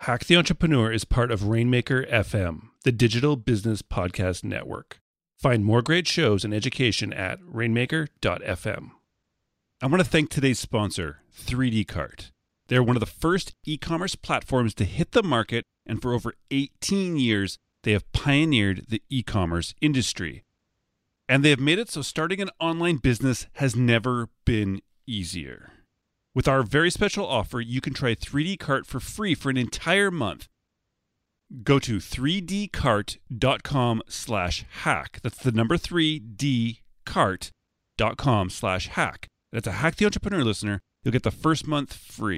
Hack the Entrepreneur is part of Rainmaker FM, the digital business podcast network. Find more great shows and education at rainmaker.fm. I want to thank today's sponsor, 3D Cart. They're one of the first e-commerce platforms to hit the market, and for over 18 years, they have pioneered the e-commerce industry. And they have made it so starting an online business has never been easier. With our very special offer, you can try 3D Cart for free for an entire month. Go to 3dcart.com/hack. That's the number 3dcart.com/hack. That's a Hack the Entrepreneur listener. You'll get the first month free.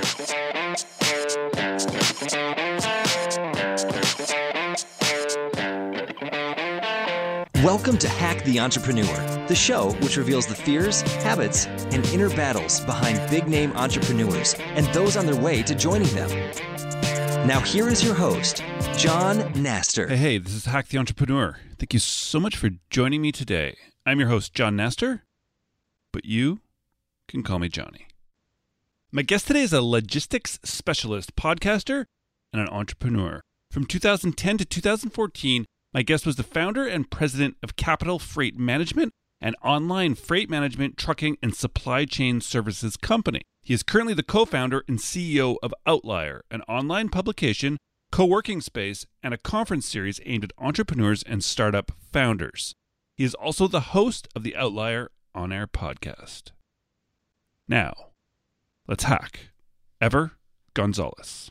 Welcome to Hack the Entrepreneur, the show which reveals the fears, habits, and inner battles behind big-name entrepreneurs and those on their way to joining them. Now here is your host, John Naster. Hey, this is Hack the Entrepreneur. Thank you so much for joining me today. I'm your host, John Naster, but you can call me Johnny. My guest today is a logistics specialist, podcaster, and an entrepreneur. From 2010 to 2014, my guest was the founder and president of Capital Freight Management, an online freight management, trucking, and supply chain services company. He is currently the co-founder and CEO of Outlier, an online publication, co-working space, and a conference series aimed at entrepreneurs and startup founders. He is also the host of the Outlier on-air podcast. Now, let's hack. Ever Gonzalez.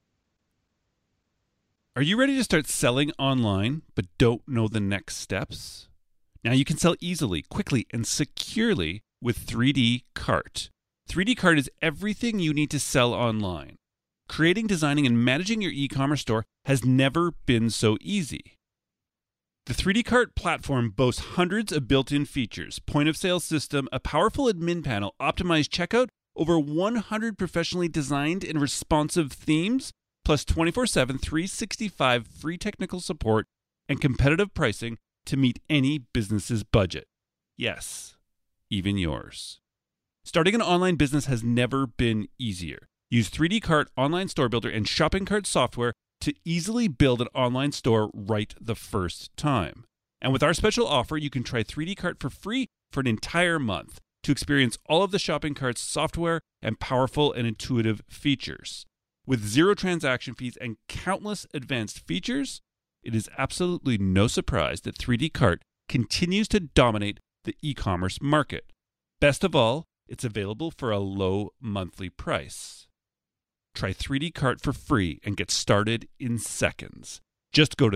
Are you ready to start selling online but don't know the next steps? Now you can sell easily, quickly, and securely with 3D Cart. 3D Cart is everything you need to sell online. Creating, designing, and managing your e-commerce store has never been so easy. The 3D Cart platform boasts hundreds of built-in features, point-of-sale system, a powerful admin panel, optimized checkout, over 100 professionally designed and responsive themes, plus 24/7, 365 free technical support and competitive pricing to meet any business's budget. Yes, even yours. Starting an online business has never been easier. Use 3D Cart Online Store Builder and Shopping Cart software to easily build an online store right the first time. And with our special offer, you can try 3D Cart for free for an entire month to experience all of the Shopping Cart's software and powerful and intuitive features. With zero transaction fees and countless advanced features, it is absolutely no surprise that 3D Cart continues to dominate the e-commerce market. Best of all, it's available for a low monthly price. Try 3D Cart for free and get started in seconds. Just go to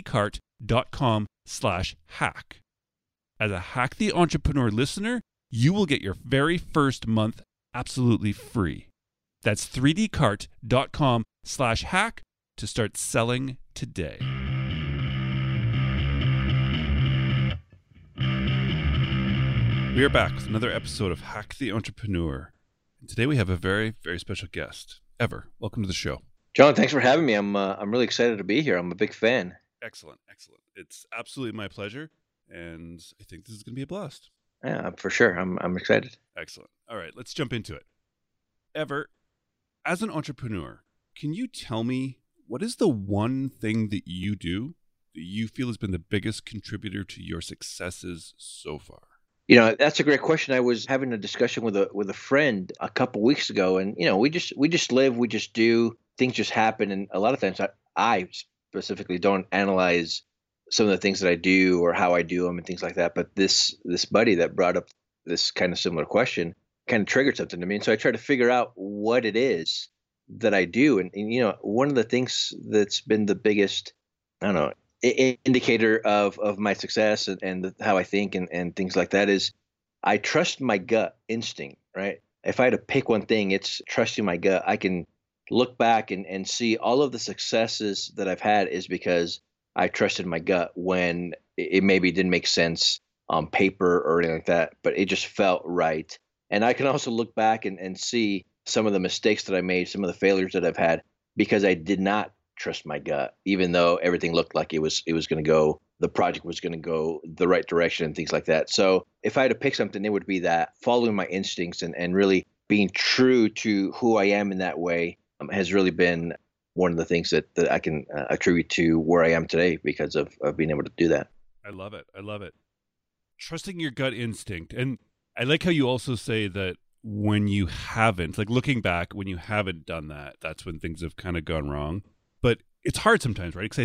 3dcart.com/hack. As a Hack the Entrepreneur listener, you will get your very first month absolutely free. That's 3dcart.com/hack to start selling today. We are back with another episode of Hack the Entrepreneur. And today we have a very, very special guest. Ever, welcome to the show. John, thanks for having me. I'm really excited to be here. I'm a big fan. Excellent. It's absolutely my pleasure, and I think this is going to be a blast. Yeah, for sure. I'm excited. Excellent. All right, let's jump into it. Ever, as an entrepreneur, can you tell me what is the one thing that you do that you feel has been the biggest contributor to your successes so far? You know, that's a great question. I was having a discussion with a friend a couple weeks ago, and we just live, we just do, things just happen, and a lot of times I specifically don't analyze some of the things that I do or how I do them and things like that. But this buddy that brought up this kind of similar question kind of triggered something to me, and so I tried to figure out what it is that I do, and one of the things that's been the biggest, I don't know, indicator of my success and how I think and things like that is I trust my gut instinct, right? If I had to pick one thing, it's trusting my gut. I can look back and see all of the successes that I've had is because I trusted my gut when it maybe didn't make sense on paper or anything like that, but it just felt right. And I can also look back and see some of the mistakes that I made, some of the failures that I've had because I did not trust my gut, even though everything looked like it was going to go, the project was going to go the right direction and things like that. So if I had to pick something, it would be that following my instincts and really being true to who I am in that way has really been one of the things that I can attribute to where I am today because of being able to do that. I love it. I love it. Trusting your gut instinct. And I like how you also say that when you haven't, like looking back, when you haven't done that, that's when things have kind of gone wrong. But it's hard sometimes, right? Because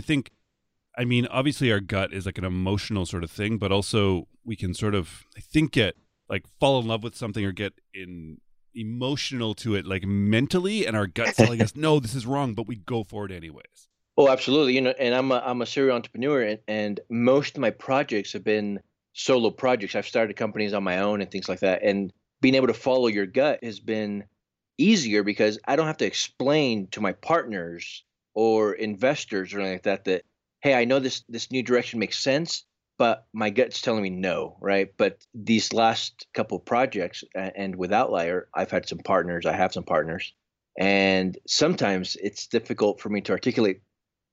I mean, obviously our gut is like an emotional sort of thing, but also we can sort of, I think, get like fall in love with something or get emotional to it, like mentally, and our gut's telling us, no, this is wrong, but we go for it anyways. Oh, absolutely. And I'm a serial entrepreneur, and most of my projects have been solo projects. I've started companies on my own and things like that. And being able to follow your gut has been easier because I don't have to explain to my partners or investors or anything like that, hey, I know this new direction makes sense, but my gut's telling me no, right? But these last couple of projects and with Outlier, I've had some partners. I have some partners. And sometimes it's difficult for me to articulate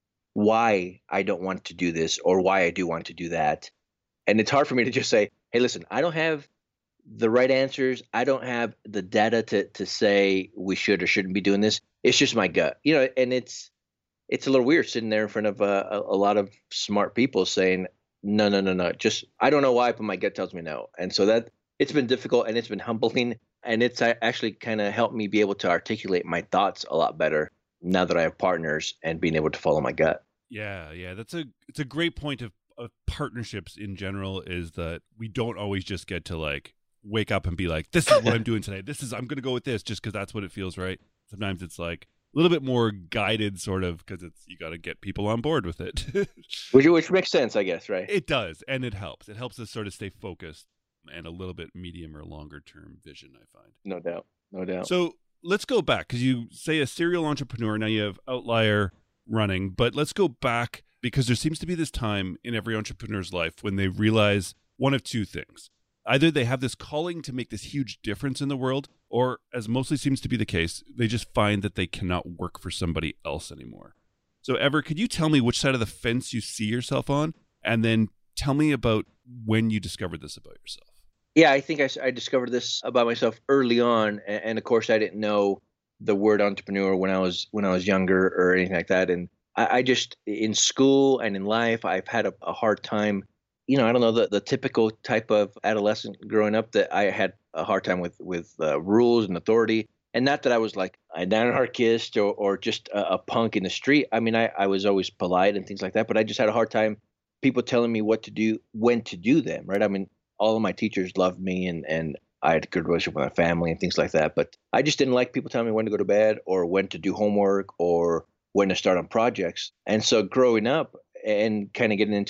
why I don't want to do this or why I do want to do that. And it's hard for me to just say, hey, listen, I don't have the right answers. I don't have the data to say we should or shouldn't be doing this. It's just my gut, and it's a little weird sitting there in front of a lot of smart people saying, no, no, no, no. Just, I don't know why, but my gut tells me no. And so that it's been difficult and it's been humbling. And it's actually kind of helped me be able to articulate my thoughts a lot better now that I have partners and being able to follow my gut. Yeah. It's a great point of partnerships in general, is that we don't always just get to like wake up and be like, this is what I'm doing today. I'm going to go with this just because that's what it feels right. Sometimes it's like a little bit more guided sort of, because you got to get people on board with it. which makes sense, I guess, right? It does. And it helps. It helps us sort of stay focused and a little bit medium or longer term vision, I find. No doubt. No doubt. So let's go back, because you say a serial entrepreneur. Now you have Outlier running, but let's go back, because there seems to be this time in every entrepreneur's life when they realize one of two things. Either they have this calling to make this huge difference in the world, or, as mostly seems to be the case, they just find that they cannot work for somebody else anymore. So, Ever, could you tell me which side of the fence you see yourself on? And then tell me about when you discovered this about yourself. Yeah, I think I discovered this about myself early on. And of course, I didn't know the word entrepreneur when I was younger or anything like that. And I just, in school and in life, I've had a hard time. I don't know, the typical type of adolescent growing up, that I had a hard time with rules and authority. And not that I was like an anarchist or just a punk in the street. I mean, I was always polite and things like that, but I just had a hard time people telling me what to do, when to do them, right? I mean, all of my teachers loved me and I had a good relationship with my family and things like that. But I just didn't like people telling me when to go to bed or when to do homework or when to start on projects. And so growing up and kind of getting into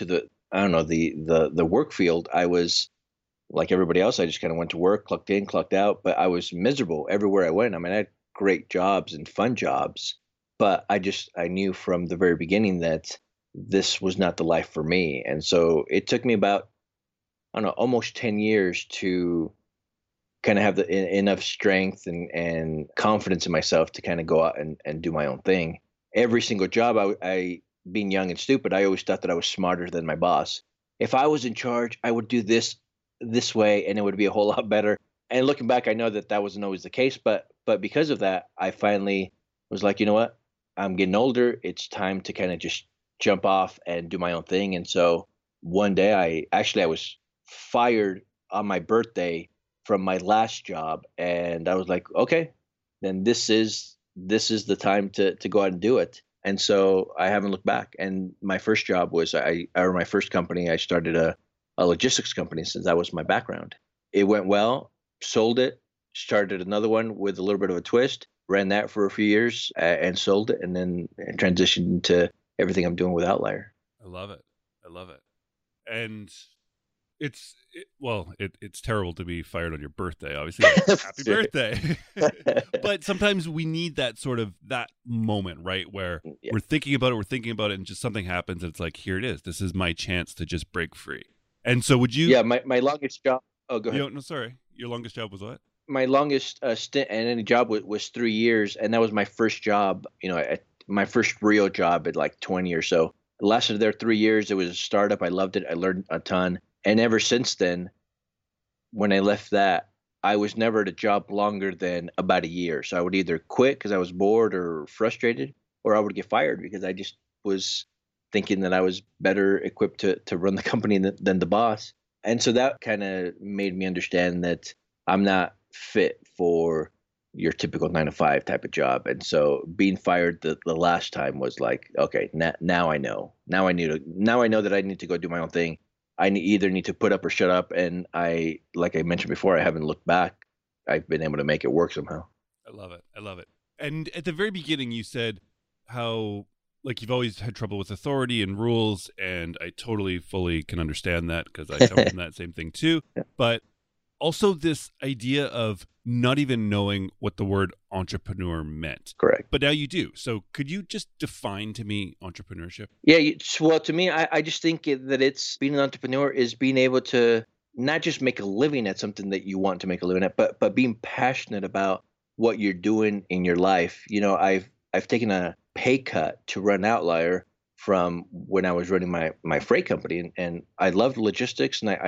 the work field, I was like everybody else. I just kind of went to work, clocked in, clocked out, but I was miserable everywhere I went. I mean, I had great jobs and fun jobs, but I knew from the very beginning that this was not the life for me. And so it took me about, I don't know, almost 10 years to kind of have enough strength and confidence in myself to kind of go out and do my own thing. Every single job, I being young and stupid, I always thought that I was smarter than my boss. If I was in charge, I would do this way and it would be a whole lot better. And looking back, I know that wasn't always the case, but because of that, I finally was like, you know what? I'm getting older. It's time to kind of just jump off and do my own thing. And so one day I was fired on my birthday from my last job. And I was like, okay, then this is the time to go out and do it. And so I haven't looked back. And my first job was my first company, I started a logistics company, since that was my background. It went well, sold it, started another one with a little bit of a twist, ran that for a few years and sold it, and then transitioned into everything I'm doing with Outlier. I love it. And it's terrible to be fired on your birthday, obviously. Happy birthday. But sometimes we need that sort of that moment, right, where we're thinking about it, and just something happens and it's like, here it is. This is my chance to just break free. And so would you... Yeah, my longest job... Oh, go ahead. No, sorry. Your longest job was what? My longest stint in any job was 3 years, and that was my first job, my first real job at like 20 or so. It lasted there 3 years. It was a startup. I loved it. I learned a ton. And ever since then, when I left that, I was never at a job longer than about a year. So I would either quit because I was bored or frustrated, or I would get fired because I just was thinking that I was better equipped to run the company than the boss. And so that kind of made me understand that I'm not fit for your typical 9 to 5 type of job. And so being fired the last time was like, okay, now I know. Now I know that I need to go do my own thing. Either need to put up or shut up. And like I mentioned before, I haven't looked back. I've been able to make it work somehow. I love it. I love it. And at the very beginning, you said how like you've always had trouble with authority and rules, and I totally fully can understand that because I come from that same thing too. But also this idea of not even knowing what the word entrepreneur meant. Correct. But now you do. So could you just define to me entrepreneurship? Yeah. Well, to me, I just think that it's being an entrepreneur is being able to not just make a living at something that you want to make a living at, but being passionate about what you're doing in your life. You know, I've taken a pay cut to run Outlier from when I was running my freight company, and I loved logistics, and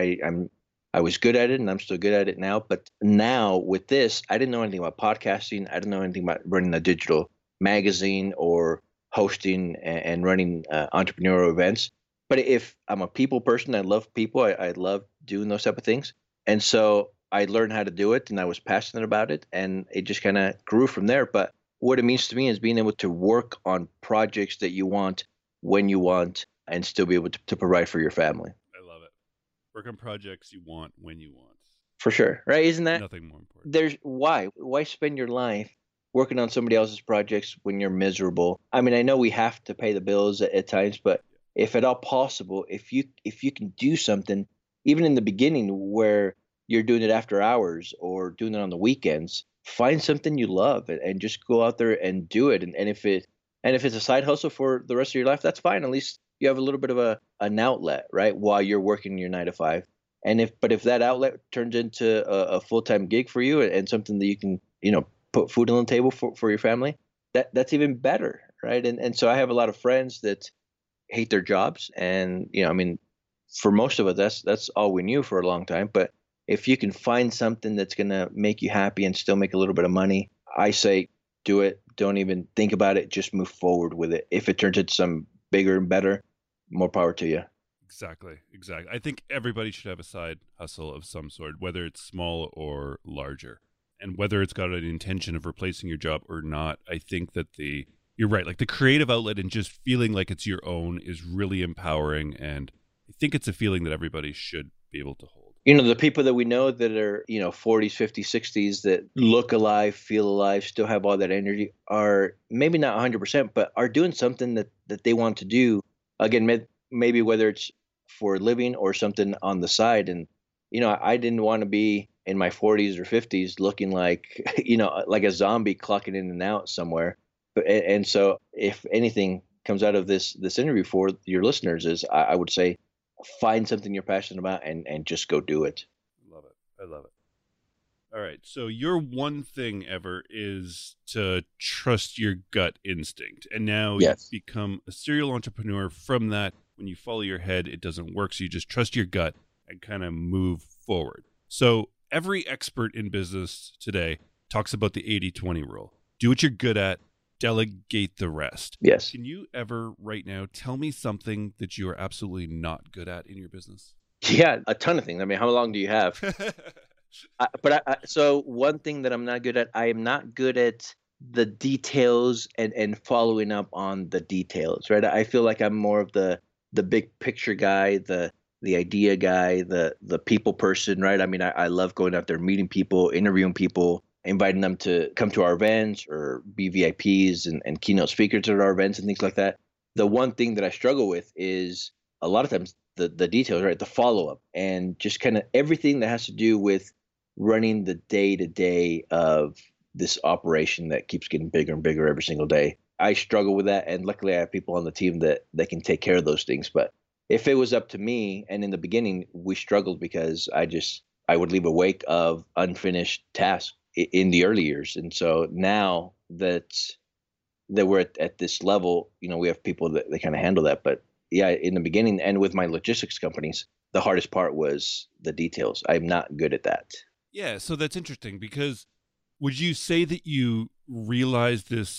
I was good at it, and I'm still good at it now. But now with this, I didn't know anything about podcasting. I didn't know anything about running a digital magazine or hosting and running entrepreneurial events. But if I'm a people person, I love people. I love doing those type of things. And so I learned how to do it, and I was passionate about it, and it just kind of grew from there. But what it means to me is being able to work on projects that you want when you want and still be able to provide for your family. I love it. Work on projects you want when you want. For sure. Right? Isn't that nothing more important? There's why spend your life working on somebody else's projects when you're miserable? I mean, I know we have to pay the bills at times, but if at all possible, if you can do something even in the beginning where you're doing it after hours or doing it on the weekends, find something you love and just go out there and do it. And if it's a side hustle for the rest of your life, that's fine. At least you have a little bit of an outlet, right, while you're working your 9 to 5. And if that outlet turns into a full-time gig for you and something that you can, put food on the table for your family, that's even better, right? And so I have a lot of friends that hate their jobs, and I mean, for most of us, that's all we knew for a long time. But if you can find something that's going to make you happy and still make a little bit of money, I say do it. Don't even think about it. Just move forward with it. If it turns into some bigger and better, more power to you. Exactly. I think everybody should have a side hustle of some sort, whether it's small or larger. And whether it's got an intention of replacing your job or not, I think that you're right. Like the creative outlet and just feeling like it's your own is really empowering. And I think it's a feeling that everybody should be able to hold. The people that we know that are, 40s, 50s, 60s that look alive, feel alive, still have all that energy are maybe not 100%, but are doing something that they want to do. Again, maybe whether it's for a living or something on the side. And, I didn't want to be in my 40s or 50s looking like, like a zombie clocking in and out somewhere. And so if anything comes out of this interview for your listeners is I would say, find something you're passionate about and just go do it. I love it. All right. So your one thing ever is to trust your gut instinct. And now Yes. You've become a serial entrepreneur from that. When you follow your head, it doesn't work. So you just trust your gut and kind of move forward. So every expert in business today talks about the 80-20 rule. Do what you're good at. Delegate the rest. Yes. Can you ever right now tell me something that you are absolutely not good at in your business? Yeah, a ton of things. I mean, how long do you have? So one thing that I'm not good at, I am not good at the details and following up on the details, right? I feel like I'm more of the big picture guy, the idea guy, the people person, right? I mean, I love going out there, meeting people, interviewing people, inviting them to come to our events or be VIPs and keynote speakers at our events and things like that. The one thing that I struggle with is a lot of times the details, right? The follow-up and just kind of everything that has to do with running the day-to-day of this operation that keeps getting bigger and bigger every single day. I struggle with that. And luckily I have people on the team that can take care of those things. But if it was up to me, and in the beginning we struggled because I would leave a wake of unfinished tasks in the early years. And so now that we're at this level, we have people that kind of handle that. But yeah, in the beginning and with my logistics companies, the hardest part was the details. I'm not good at that. Yeah. So that's interesting because would you say that you realized this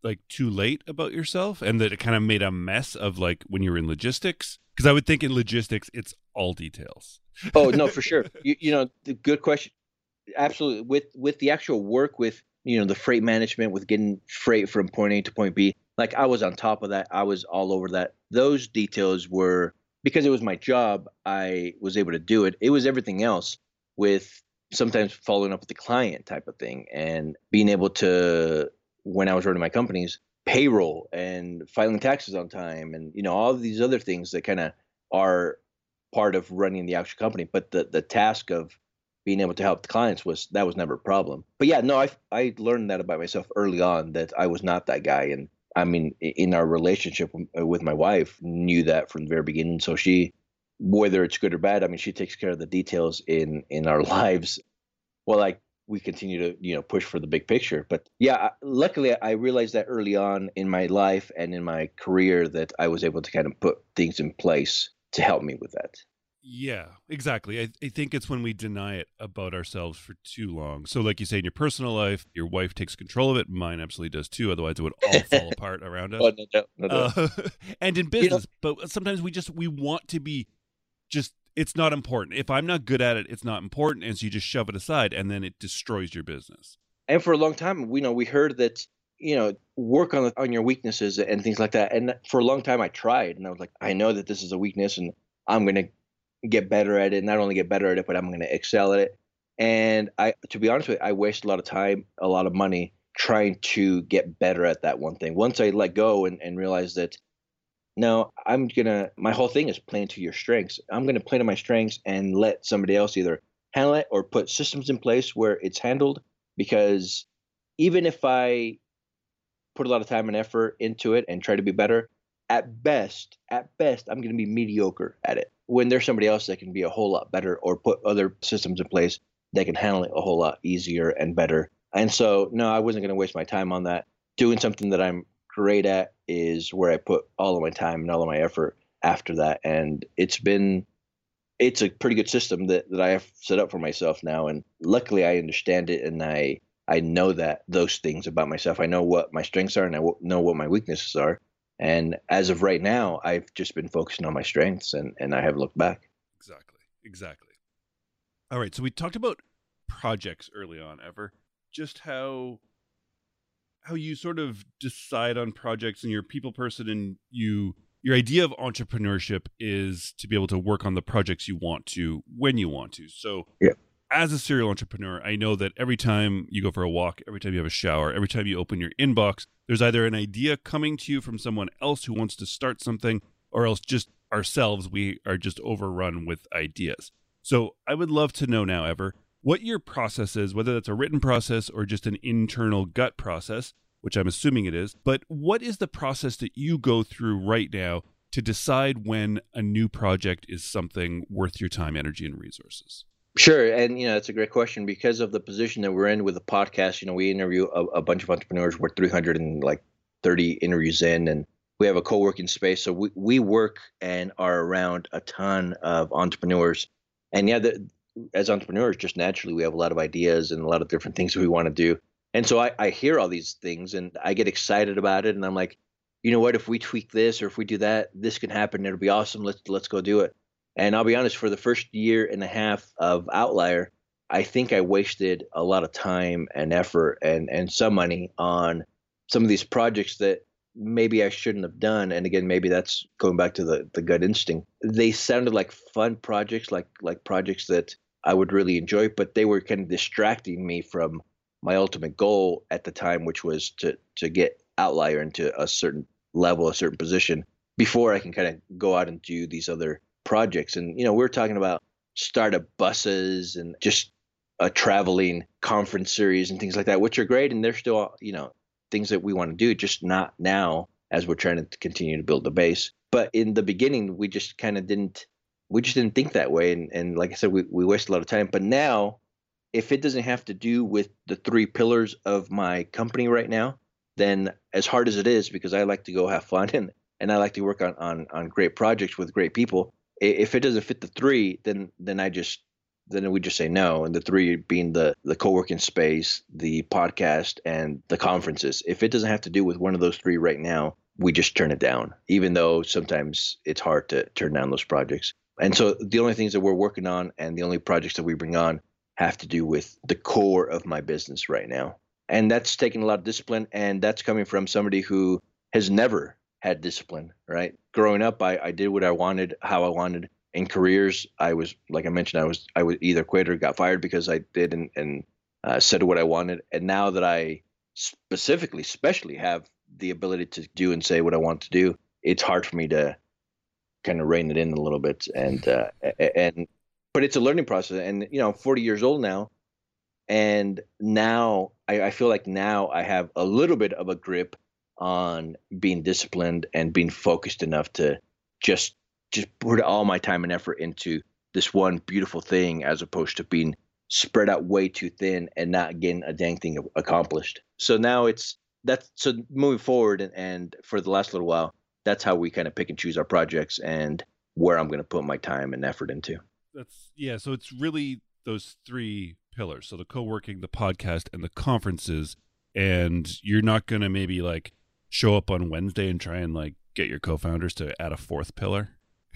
like too late about yourself and that it kind of made a mess of like when you were in logistics? Because I would think in logistics, it's all details. Oh, no, for sure. The good question. Absolutely. With the actual work with, the freight management, with getting freight from point A to point B, like I was on top of that. I was all over that. Those details were, because it was my job, I was able to do it. It was everything else, with sometimes following up with the client type of thing, and being able to, when I was running my companies, payroll and filing taxes on time, and all of these other things that kind of are part of running the actual company. But the task of being able to help the clients was never a problem. But yeah, no, I learned that about myself early on, that I was not that guy. And I mean, in our relationship with my wife, knew that from the very beginning. So she, whether it's good or bad, I mean, she takes care of the details in our lives. Well, we continue to push for the big picture. But yeah, luckily I realized that early on in my life and in my career, that I was able to kind of put things in place to help me with that. Yeah, exactly. I think it's when we deny it about ourselves for too long. So like you say, in your personal life, your wife takes control of it. Mine absolutely does too. Otherwise it would all fall apart around us. Oh, no doubt, no doubt. And in business, but sometimes we want to be just, it's not important. If I'm not good at it, it's not important. And so you just shove it aside and then it destroys your business. And for a long time, we heard that, work on your weaknesses and things like that. And for a long time I tried, and I was like, I know that this is a weakness and I'm going to get better at it. Not only get better at it, but I'm going to excel at it. And to be honest with you, I wasted a lot of time, a lot of money trying to get better at that one thing. Once I let go and realized that, no, my whole thing is playing to your strengths. I'm going to play to my strengths and let somebody else either handle it or put systems in place where it's handled. Because even if I put a lot of time and effort into it and try to be better, at best, I'm going to be mediocre at it, when there's somebody else that can be a whole lot better or put other systems in place that can handle it a whole lot easier and better. And so, no, I wasn't going to waste my time on that. Doing something that I'm great at is where I put all of my time and all of my effort after that. And it's a pretty good system that I have set up for myself now. And luckily I understand it, and I know that those things about myself. I know what my strengths are, and I know what my weaknesses are. And as of right now, I've just been focusing on my strengths, and I haven't looked back. Exactly. All right. So we talked about projects early on, Ever. Just how you sort of decide on projects, and you're a people person, and your idea of entrepreneurship is to be able to work on the projects you want to when you want to. So yeah. As a serial entrepreneur, I know that every time you go for a walk, every time you have a shower, every time you open your inbox, there's either an idea coming to you from someone else who wants to start something, or else just ourselves, we are just overrun with ideas. So I would love to know now, Ever, what your process is, whether that's a written process or just an internal gut process, which I'm assuming it is. But what is the process that you go through right now to decide when a new project is something worth your time, energy, and resources? Sure. And, it's a great question, because of the position that we're in with the podcast. We interview a bunch of entrepreneurs. We're 330 interviews in, and we have a co-working space. So we work and are around a ton of entrepreneurs. And yeah, as entrepreneurs, just naturally, we have a lot of ideas and a lot of different things we want to do. And so I hear all these things and I get excited about it. And I'm like, you know what, if we tweak this or if we do that, this can happen. It'll be awesome. Let's go do it. And I'll be honest, for the first year and a half of Outlier, I think I wasted a lot of time and effort and some money on some of these projects that maybe I shouldn't have done. And again, maybe that's going back to the gut instinct. They sounded like fun projects, like projects that I would really enjoy, but they were kind of distracting me from my ultimate goal at the time, which was to get Outlier into a certain level, a certain position, before I can kind of go out and do these other projects. And, we're talking about startup buses and just a traveling conference series and things like that, which are great. And they're still, things that we want to do, just not now as we're trying to continue to build the base. But in the beginning, we just didn't think that way. And like I said, we waste a lot of time. But now, if it doesn't have to do with the 3 pillars of my company right now, then as hard as it is, because I like to go have fun and I like to work on great projects with great people, if it doesn't fit the 3, then I just then we just say no. And the three being the co-working space, the podcast, and the conferences. If it doesn't have to do with one of those three right now, we just turn it down, even though sometimes it's hard to turn down those projects. And so the only things that we're working on and the only projects that we bring on have to do with the core of my business right now. And that's taking a lot of discipline. And that's coming from somebody who has never had discipline, right? Growing up, I did what I wanted, how I wanted. In careers, I was, like I mentioned, I was either quit or got fired because I did and said what I wanted. And now that I especially have the ability to do and say what I want to do, it's hard for me to kind of rein it in a little bit. But it's a learning process. And, I'm 40 years old now. And now I feel like now I have a little bit of a grip on being disciplined and being focused enough to just put all my time and effort into this one beautiful thing, as opposed to being spread out way too thin and not getting a dang thing accomplished. So now so moving forward and for the last little while, that's how we kind of pick and choose our projects and where I'm going to put my time and effort into. So it's really those three pillars. So the co-working, the podcast, and the conferences. And you're not going to maybe like show up on Wednesday and try and like get your co-founders to add a fourth pillar.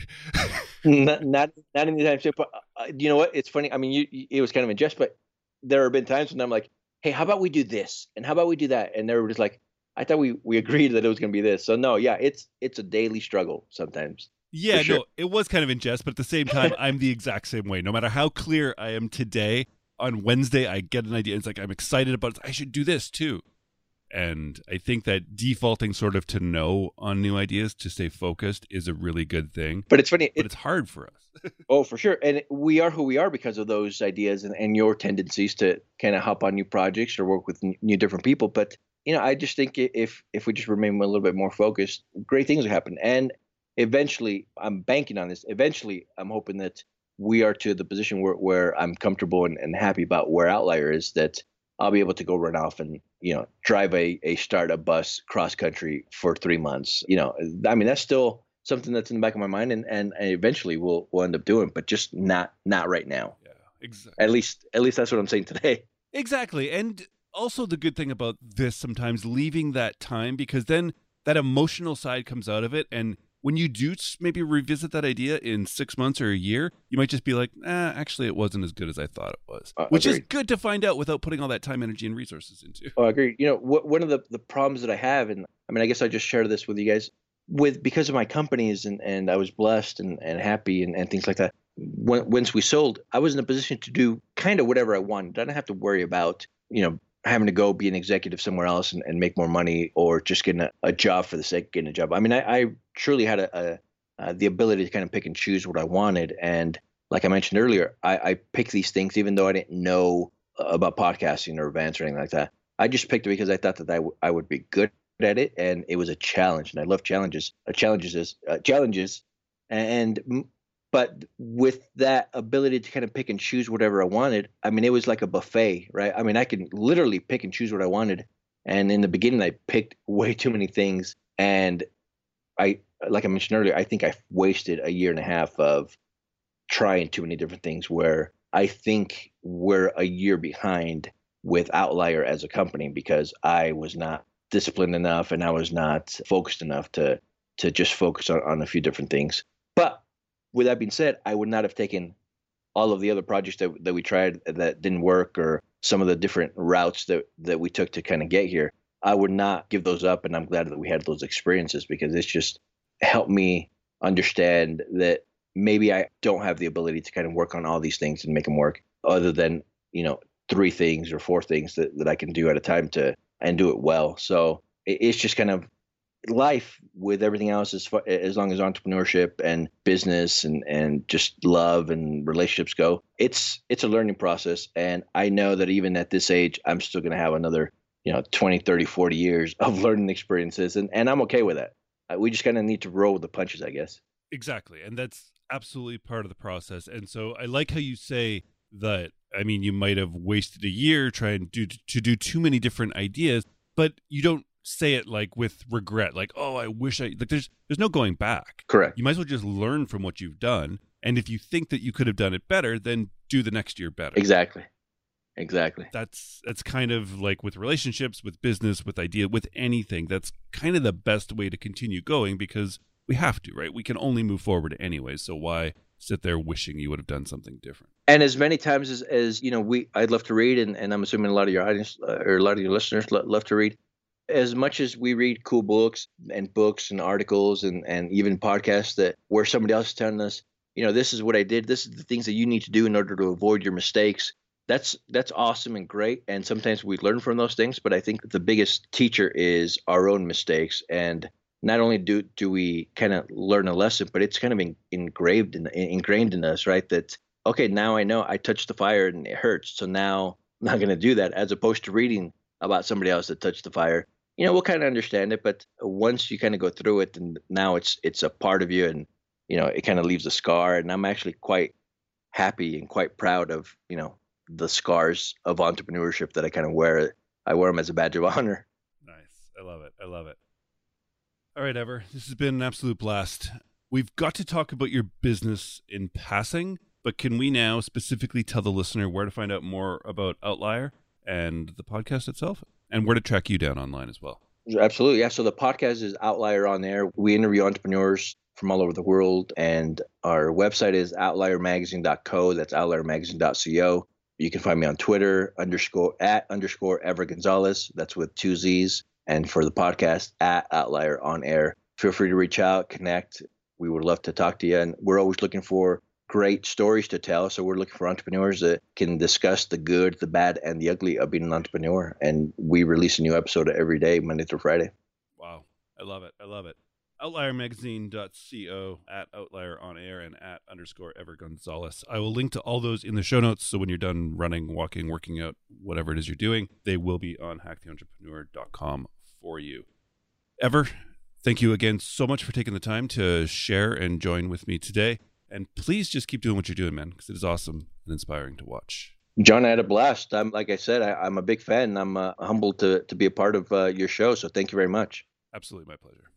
not anytime soon. But you know what? It's funny. I mean, it was kind of in jest, but there have been times when I'm like, hey, how about we do this? And how about we do that? And they were just like, I thought we agreed that it was going to be this. So no, yeah, it's a daily struggle sometimes. Yeah, sure. No, it was kind of in jest, but at the same time, I'm the exact same way. No matter how clear I am today, on Wednesday, I get an idea. It's like, I'm excited about it. I should do this too. And I think that defaulting sort of to no on new ideas to stay focused is a really good thing. But it's funny. But it's hard for us. Oh, for sure. And we are who we are because of those ideas and your tendencies to kind of hop on new projects or work with new different people. But, I just think if we just remain a little bit more focused, great things will happen. And eventually, I'm banking on this. Eventually, I'm hoping that we are to the position where I'm comfortable and happy about where Outlier is, that I'll be able to go run off and, drive a startup bus cross country for 3 months. I mean, that's still something that's in the back of my mind and eventually we'll end up doing, but just not right now. Yeah, exactly. At least that's what I'm saying today. Exactly. And also the good thing about this, sometimes leaving that time, because then that emotional side comes out of it. And when you do maybe revisit that idea in 6 months or a year, you might just be like, actually, it wasn't as good as I thought it was, which agreed. is good to find out without putting all that time, energy, and resources into. Oh, I agree. One of the problems that I have, and I mean, I guess I just shared this with you guys, because of my companies and I was blessed and happy and things like that. Once we sold, I was in a position to do kind of whatever I wanted. I didn't have to worry about, having to go be an executive somewhere else and make more money, or just getting a job for the sake of getting a job. I mean, I truly had the ability to kind of pick and choose what I wanted. And like I mentioned earlier, I picked these things even though I didn't know about podcasting or events or anything like that. I just picked it because I thought that I would be good at it, and it was a challenge, and I love challenges. But with that ability to kind of pick and choose whatever I wanted, I mean, it was like a buffet, right? I mean, I can literally pick and choose what I wanted. And in the beginning, I picked way too many things. And like I mentioned earlier, I think I wasted a year and a half of trying too many different things, where I think we're a year behind with Outlier as a company because I was not disciplined enough and I was not focused enough to just focus on a few different things. But with that being said, I would not have taken all of the other projects that we tried that didn't work, or some of the different routes that we took to kind of get here. I would not give those up, and I'm glad that we had those experiences, because it's just helped me understand that maybe I don't have the ability to kind of work on all these things and make them work, other than 3 things or 4 things that I can do at a time and do it well. So it's just kind of life with everything else, as long as entrepreneurship and business and just love and relationships go, it's a learning process. And I know that even at this age, I'm still going to have another 20, 30, 40 years of learning experiences, and I'm okay with that. We just kind of need to roll with the punches, I guess. Exactly. And that's absolutely part of the process. And so I like how you say that, I mean, you might have wasted a year trying to do too many different ideas, but you don't say it like with regret, like, oh, I wish there's no going back. Correct. You might as well just learn from what you've done. And if you think that you could have done it better, then do the next year better. Exactly. That's kind of like with relationships, with business, with idea, with anything. That's kind of the best way to continue going because we have to, right? We can only move forward anyway. So why sit there wishing you would have done something different? And as many times as I'd love to read, and I'm assuming a lot of your audience or a lot of your listeners love to read. As much as we read cool books and articles and even podcasts that where somebody else is telling us, this is what I did. This is the things that you need to do in order to avoid your mistakes. That's awesome and great. And sometimes we learn from those things. But I think the biggest teacher is our own mistakes. And not only do we kind of learn a lesson, but it's kind of ingrained in us, right? That, okay, now I know I touched the fire and it hurts. So now I'm not going to do that, as opposed to reading about somebody else that touched the fire. We'll kind of understand it, but once you kind of go through it, and now it's a part of you, and it kind of leaves a scar. And I'm actually quite happy and quite proud of the scars of entrepreneurship that I kind of wear. I wear them as a badge of honor. Nice, I love it. All right, Ever, this has been an absolute blast. We've got to talk about your business in passing, but can we now specifically tell the listener where to find out more about Outlier and the podcast itself? And where to track you down online as well. Absolutely. Yeah. So the podcast is Outlier on Air. We interview entrepreneurs from all over the world. And our website is outliermagazine.co. That's outliermagazine.co. You can find me on Twitter, @_ Ever Gonzalez. That's with 2 Z's. And for the podcast, @Outlier on Air. Feel free to reach out, connect. We would love to talk to you. And we're always looking for great stories to tell. So we're looking for entrepreneurs that can discuss the good, the bad, and the ugly of being an entrepreneur. And we release a new episode every day, Monday through Friday. Wow. I love it. Outliermagazine.co, @Outlier on Air, and @_ Ever Gonzalez. I will link to all those in the show notes. So when you're done running, walking, working out, whatever it is you're doing, they will be on hacktheentrepreneur.com for you. Ever, thank you again so much for taking the time to share and join with me today. And please just keep doing what you're doing, man, because it is awesome and inspiring to watch. John, I had a blast. Like I said, I'm a big fan. I'm humbled to be a part of your show. So thank you very much. Absolutely, my pleasure.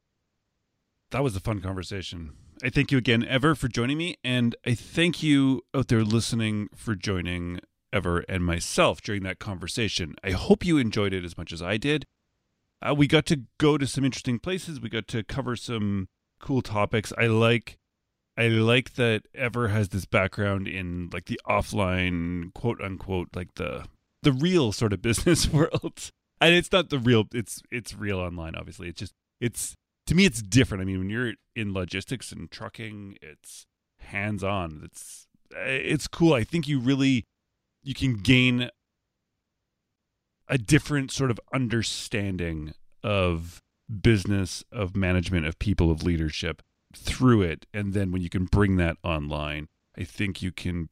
That was a fun conversation. I thank you again, Ever, for joining me. And I thank you out there listening for joining Ever and myself during that conversation. I hope you enjoyed it as much as I did. We got to go to some interesting places. We got to cover some cool topics. I like that Ever has this background in like the offline, quote unquote, like the real sort of business world. And it's not the real, it's real online, obviously. To me, it's different. I mean, when you're in logistics and trucking, it's hands-on. It's cool. I think you can gain a different sort of understanding of business, of management, of people, of leadership through it. And then when you can bring that online, I think it can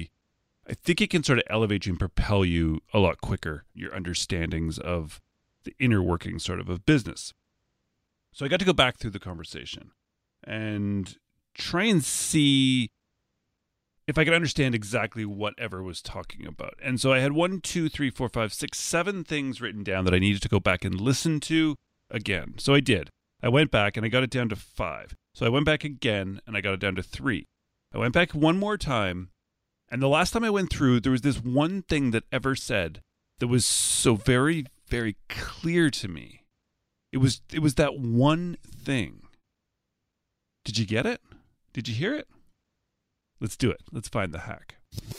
sort of elevate you and propel you a lot quicker, your understandings of the inner workings sort of business. So I got to go back through the conversation and try and see if I could understand exactly what Ever was talking about. And so I had 1, 2, 3, 4, 5, 6, 7 things written down that I needed to go back and listen to again. So I did. I went back and I got it down to 5. So I went back again and I got it down to 3. I went back one more time. And the last time I went through, there was this one thing that Ever said that was so very, very clear to me. It was that one thing. Did you get it? Did you hear it? Let's do it. Let's find the hack.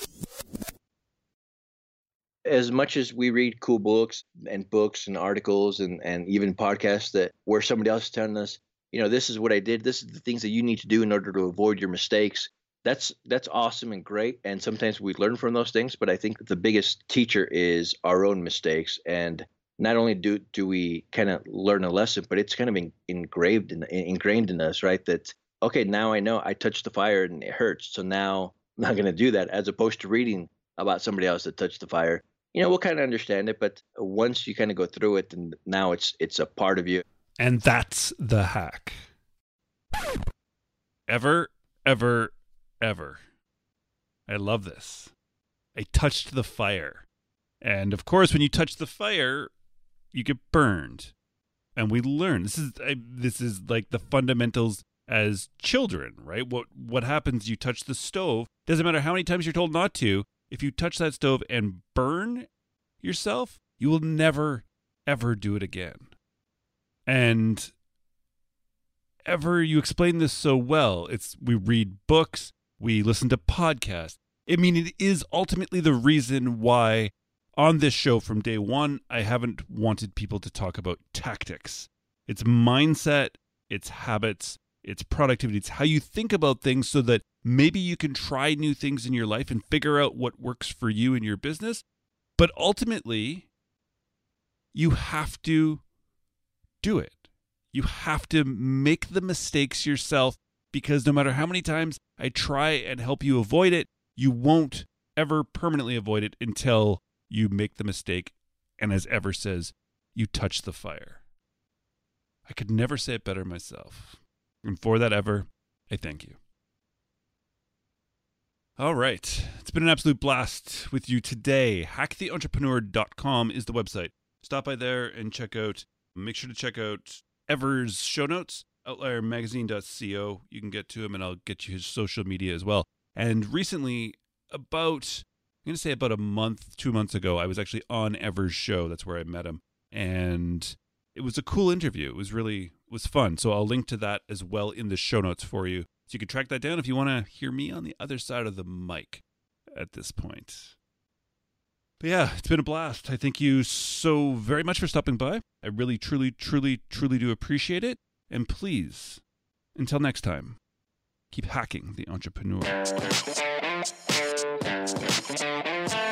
As much as we read cool books and articles and even podcasts that where somebody else is telling us, this is what I did. This is the things that you need to do in order to avoid your mistakes. That's awesome and great. And sometimes we learn from those things. But I think the biggest teacher is our own mistakes. And not only do we kind of learn a lesson, but it's kind of ingrained in us, right? That, okay, now I know I touched the fire and it hurts. So now I'm not going to do that, as opposed to reading about somebody else that touched the fire. We'll kind of understand it, but once you kind of go through it, and now it's a part of you. And that's the hack. Ever. I love this. I touched the fire. And of course, when you touch the fire, you get burned. And we learn. This is like the fundamentals as children, right? What happens, you touch the stove, doesn't matter how many times you're told not to, if you touch that stove and burn yourself, you will never, ever do it again. And ever, you explain this so well. We read books, we listen to podcasts. I mean, it is ultimately the reason why on this show from day one, I haven't wanted people to talk about tactics. It's mindset, it's habits, it's productivity. It's how you think about things so that maybe you can try new things in your life and figure out what works for you in your business. But ultimately, you have to do it. You have to make the mistakes yourself, because no matter how many times I try and help you avoid it, you won't ever permanently avoid it until you make the mistake. And as Ever says, you touch the fire. I could never say it better myself. And for that, Ever, I thank you. All right. It's been an absolute blast with you today. HackTheEntrepreneur.com is the website. Stop by there and make sure to check out Ever's show notes, outliermagazine.co. You can get to him, and I'll get you his social media as well. And recently, about 2 months ago, I was actually on Ever's show. That's where I met him. And it was a cool interview. It was fun. So I'll link to that as well in the show notes for you. So you can track that down if you want to hear me on the other side of the mic at this point. But yeah, it's been a blast. I thank you so very much for stopping by. I really, truly, truly, truly do appreciate it. And please, until next time, keep hacking the entrepreneur.